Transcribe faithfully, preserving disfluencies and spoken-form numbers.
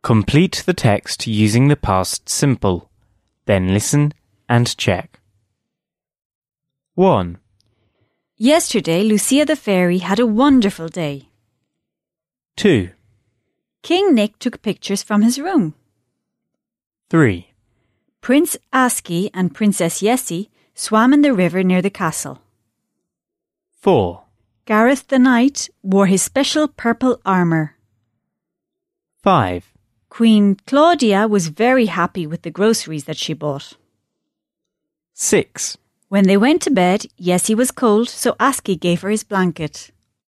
Complete the text using the past simple. Then listen and check. one. Yesterday, Lucia the fairy had a wonderful day. two. King Nick took pictures from his room. three. Prince Aski and Princess Yessie swam in the river near the castle. four. Gareth the knight wore his special purple armour. five. Queen Claudia was very happy with the groceries that she bought. six. When they went to bed, Yessie was cold, so Aski gave her his blanket.